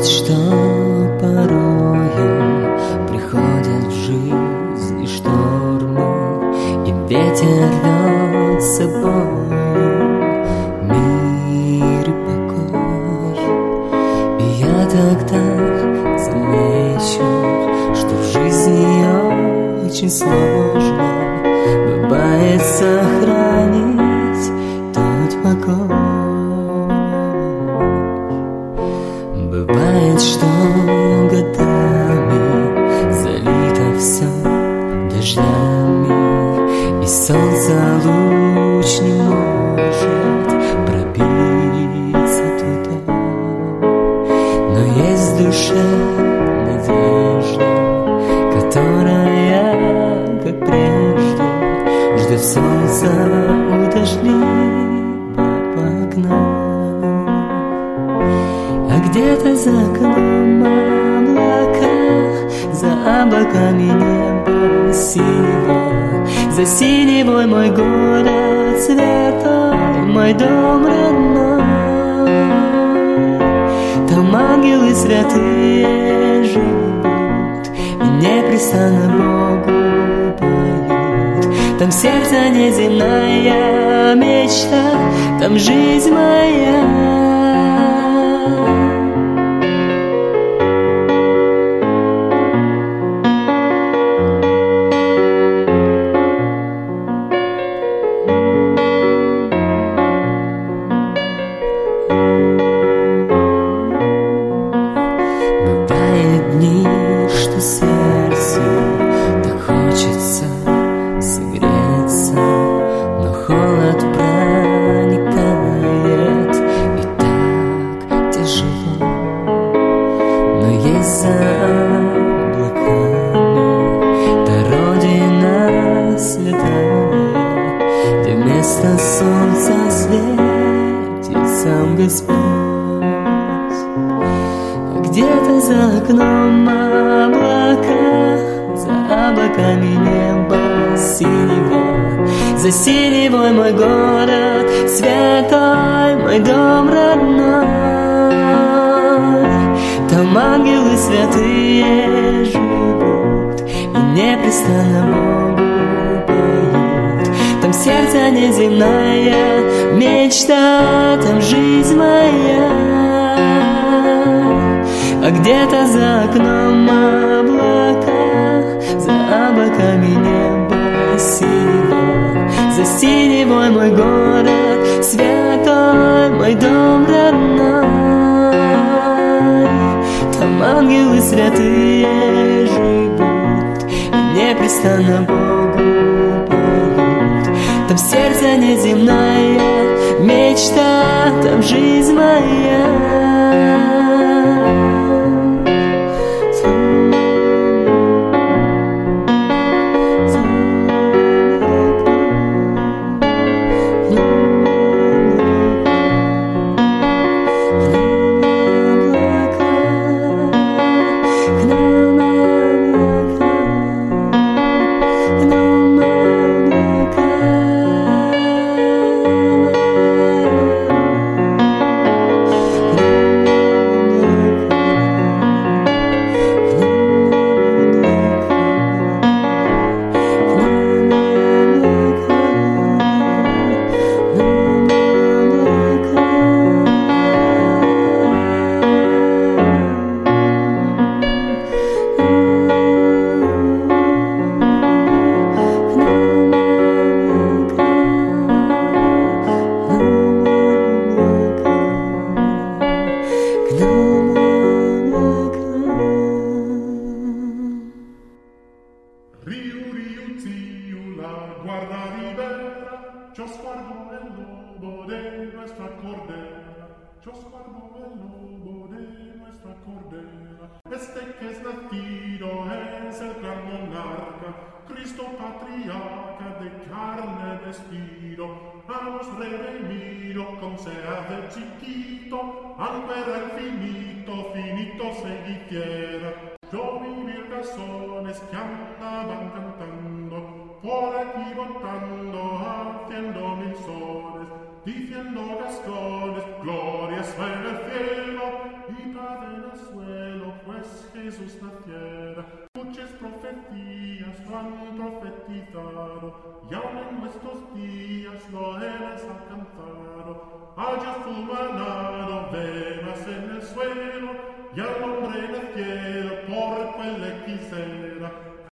Бывает, что порою приходят в жизни штормы, и ветер рвет с собой мир и покой. И я тогда замечу, что в жизни очень сложно бывает сохранить тот покой. Бывает, что годами залито все дождями, и солнце луч не может пробиться туда. Но есть в душе надежда, которая, как прежде, ждет солнца у дождливого окна. А где-то за окном облака, за облаками небо синего, за синевой мой город святой, мой дом родной. Там ангелы святые живут и непрестанно Богу поют. Там сердце неземная мечта, там жизнь моя. Что сердцу так хочется согреться, но холод проникает, и так тяжело. Но есть за облаками та родина святая, где вместо солнца светит сам Господь. Где-то за окном облака, за облаками небо синего, за синевой мой город святой, мой дом родной. Там ангелы святые живут и непрестанно Богу поют. Там сердце неземная мечта, там жизнь моя. А где-то за окном облака, за облаками небо синего, за синевой мой город святой, мой дом родной. Там ангелы святые живут и непрестанно Богу поют. Там сердце неземная мечта, там жизнь моя. Yo sguardo el lobo de nuestra cordera, yo sguardo el lobo de nuestra cordera. Este que es nacido es el gran monarca, Cristo patriarca de carne vestido, a los redimido con se hace chiquito, aunque era infinito, finito se hiciera. Yo vi mil razones que andaban cantando, por aquí votando, haciendo mil sones, diciendo gascones, glorias en el cielo y paz en el suelo. pues Jesús naciera. Muchas profecías lo han profetizado, y aún en nuestros días lo hemos alcanzado. Haya su manado, venas en el suelo, y al hombre naciera por cual le quise.